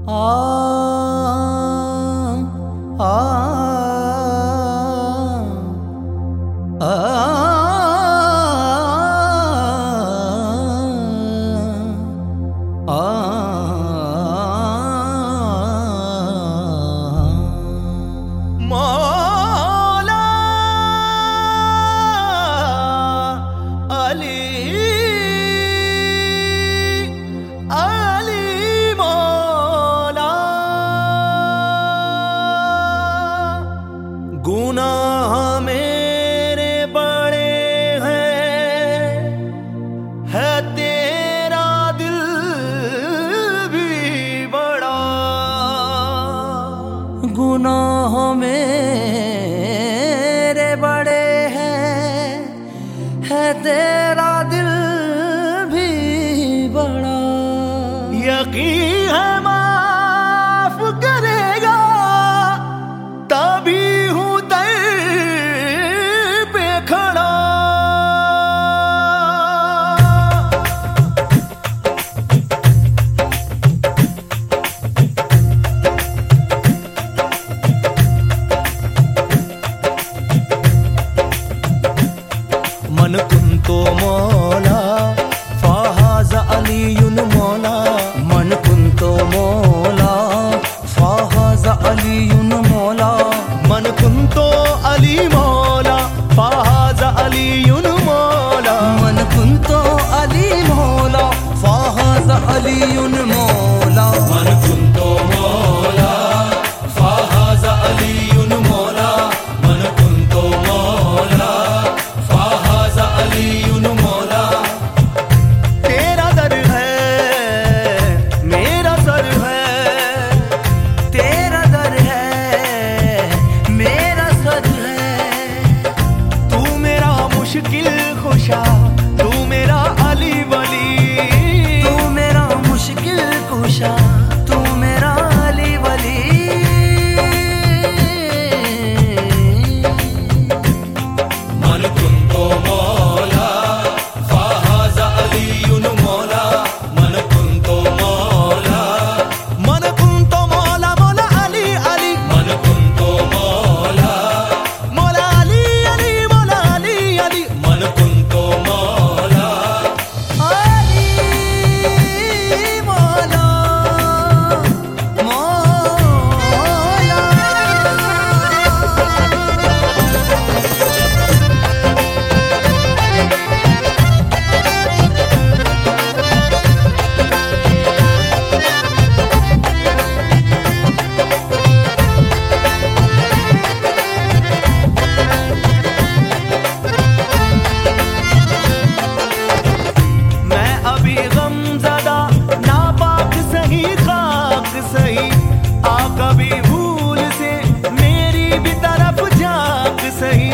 गुनाह मेरे बड़े हैं, है तेरा दिल भी बड़ा। गुनाह मेरे बड़े हैं, है तेरा दिल भी बड़ा। यकीन है माफ करेगा, तभी हूँ दर पे खड़ा। मन कुंतो मौला फाहाज अलीयुन मौला। मन कुंतो मौला फाहाज अलीयुन मौला। मन कुंतो अली मौला फाहाज अलीयुन मौला। मन कुंतो अली मौला फाहाज अलीयुन मौला। मन कुंतो मौला फाहाज अलीयुन मौला। मन कुंतो मौला फाहाज अलीयुन मौला। तेरा दर है मेरा सर है, तेरा दर है मेरा सर है। तू मेरा मुश्किल खुशा, तू मेरा अली वली। तू मेरा मुश्किल कुशा, तू मेरा अली वली। मन कुंतो मौला फाहाज अलीयुन मौला। मन कुंतो मौला, मन कुंतो मौला मौला अली अली। मन कुंतो मौला मौला अली अली मौला अली अली। मन कुंतो मौला अली मौला मौला। मैं अभी गमज़दा नापाक सही खाक सही। आ कभी भूल से मेरी भी तरफ झांक सही।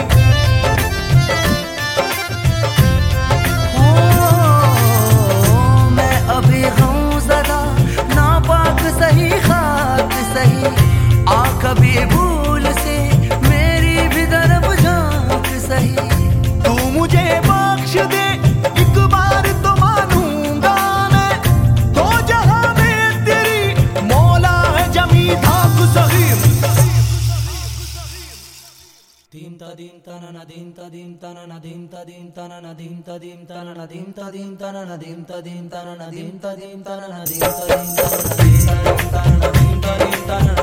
मैं अभी गमज़दा नापाक सही खाक सही। आ कभी भूल से मेरी भी तरफ झांक सही। तू मुझे बख्श दे एक बार तो मानूंगा मैं, तो जहां में तेरी मौला है जमी धाक सही। दीन ता दीन तना ना दीन ता दीन तना ना दीन ता दीन तना ना दीन ता दीन तना ना दीन ता दीन तना ना दीन ता दीन तना ना दीन ता दीन तना ना दीन ता दीन तना ना दीन ता दीन तना ना दीन ता दीन तना ना